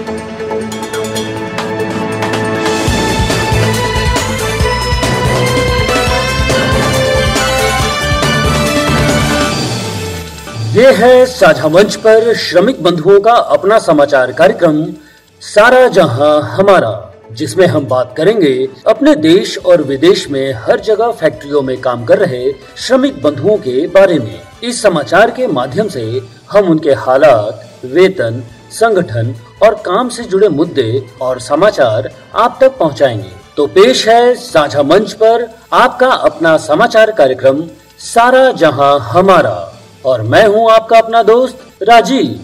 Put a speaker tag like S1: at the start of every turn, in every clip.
S1: ये है साझा मंच पर श्रमिक बंधुओं का अपना समाचार कार्यक्रम सारा जहां हमारा, जिसमें हम बात करेंगे अपने देश और विदेश में हर जगह फैक्ट्रियों में काम कर रहे श्रमिक बंधुओं के बारे में। इस समाचार के माध्यम से हम उनके हालात, वेतन, संगठन और काम से जुड़े मुद्दे और समाचार आप तक पहुंचाएंगे। तो पेश है साझा मंच पर आपका अपना समाचार कार्यक्रम सारा जहां हमारा, और मैं हूं आपका अपना दोस्त राजीव।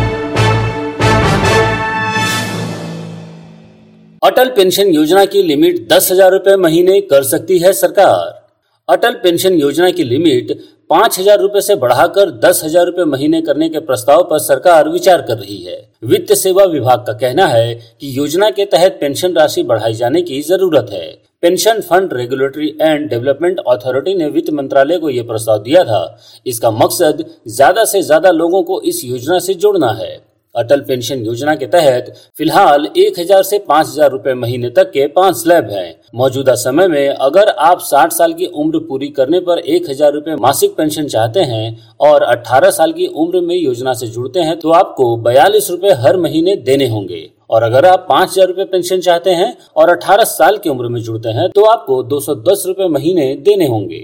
S1: अटल पेंशन योजना की लिमिट 10,000 रुपए महीने कर सकती है सरकार। अटल पेंशन योजना की लिमिट 5,000 रुपए से बढ़ाकर 10,000 रुपए महीने करने के प्रस्ताव पर सरकार विचार कर रही है। वित्त सेवा विभाग का कहना है कि योजना के तहत पेंशन राशि बढ़ाई जाने की जरूरत है। Pension fund regulatory and development authority ने वित्त मंत्रालय को यह प्रस्ताव दिया था। इसका मकसद ज्यादा से ज्यादा लोगों को इस योजना से जोड़ना है। अटल पेंशन योजना के तहत फिलहाल 1,000 से 5,000 रुपए महीने तक के 5 स्लैब हैं। मौजूदा समय में अगर आप 60 साल की उम्र पूरी करने पर 1,000 रुपए मासिक पेंशन चाहते हैं और 18 साल की उम्र में योजना से जुड़ते हैं तो आपको 42 रुपए हर महीने देने होंगे। और अगर आप 5,000 रुपए पेंशन चाहते हैं और 18 साल की उम्र में जुड़ते हैं तो आपको 210 रुपए महीने देने होंगे।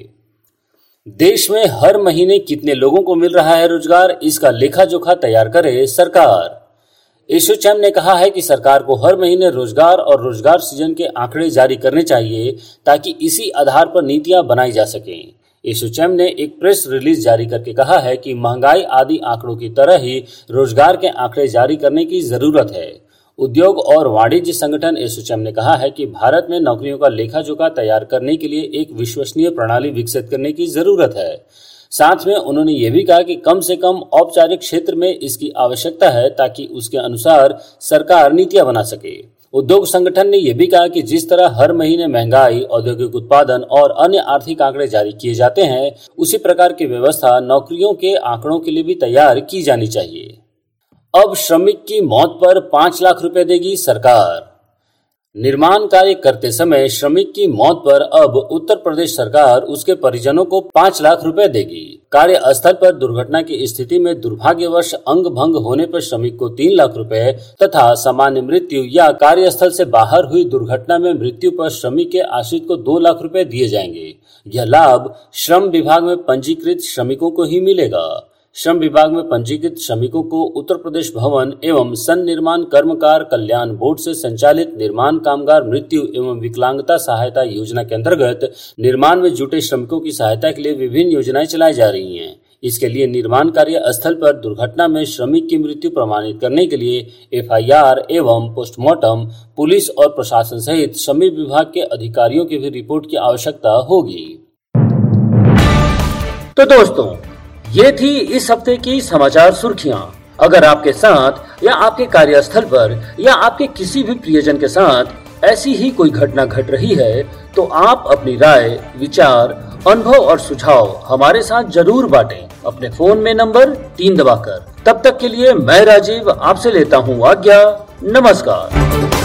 S1: देश में हर महीने कितने लोगों को मिल रहा है रोजगार, इसका लेखा जोखा तैयार करे सरकार। एसोचैम ने कहा है कि सरकार को हर महीने रोजगार और रोजगार सृजन के आंकड़े जारी करने चाहिए ताकि इसी आधार पर नीतियां बनाई जा सकें। एसोचैम ने एक प्रेस रिलीज जारी करके कहा है कि महंगाई आदि आंकड़ों की तरह ही रोजगार के आंकड़े जारी करने की जरूरत है। उद्योग और वाणिज्य संगठन एसोचैम ने कहा है कि भारत में नौकरियों का लेखा जोखा तैयार करने के लिए एक विश्वसनीय प्रणाली विकसित करने की जरूरत है। साथ में उन्होंने ये भी कहा कि कम से कम औपचारिक क्षेत्र में इसकी आवश्यकता है ताकि उसके अनुसार सरकार नीतियां बना सके। उद्योग संगठन ने यह भी कहा कि जिस तरह हर महीने महंगाई, औद्योगिक उत्पादन और अन्य आर्थिक आंकड़े जारी किए जाते हैं, उसी प्रकार की व्यवस्था नौकरियों के आंकड़ों के लिए भी तैयार की जानी चाहिए। अब श्रमिक की मौत पर 5 लाख रुपए देगी सरकार। निर्माण कार्य करते समय श्रमिक की मौत पर अब उत्तर प्रदेश सरकार उसके परिजनों को 5 लाख रुपए देगी। कार्यस्थल पर दुर्घटना की स्थिति में दुर्भाग्यवश अंग भंग होने पर श्रमिक को 3 लाख रुपए तथा सामान्य मृत्यु या कार्यस्थल से बाहर हुई दुर्घटना में मृत्यु पर श्रमिक के आश्रित को 2 लाख रुपए दिए जाएंगे। यह लाभ श्रम विभाग में पंजीकृत श्रमिकों को ही मिलेगा। श्रम विभाग में पंजीकृत श्रमिकों को उत्तर प्रदेश भवन एवं सन्निर्माण कर्मकार कल्याण बोर्ड से संचालित निर्माण कामगार मृत्यु एवं विकलांगता सहायता योजना के अंतर्गत निर्माण में जुटे श्रमिकों की सहायता के लिए विभिन्न योजनाएं चलाई जा रही हैं। इसके लिए निर्माण कार्य स्थल पर दुर्घटना में श्रमिक की मृत्यु प्रमाणित करने के लिए FIR एवं पोस्टमार्टम, पुलिस और प्रशासन सहित श्रमिक विभाग के अधिकारियों की भी रिपोर्ट की आवश्यकता होगी। तो दोस्तों, ये थी इस हफ्ते की समाचार सुर्खियां। अगर आपके साथ या आपके कार्यस्थल पर या आपके किसी भी प्रियजन के साथ ऐसी ही कोई घटना घट रही है तो आप अपनी राय, विचार, अनुभव और सुझाव हमारे साथ जरूर बांटें अपने फोन में नंबर 3 दबाकर। तब तक के लिए मैं राजीव आपसे लेता हूँ आज्ञा। नमस्कार।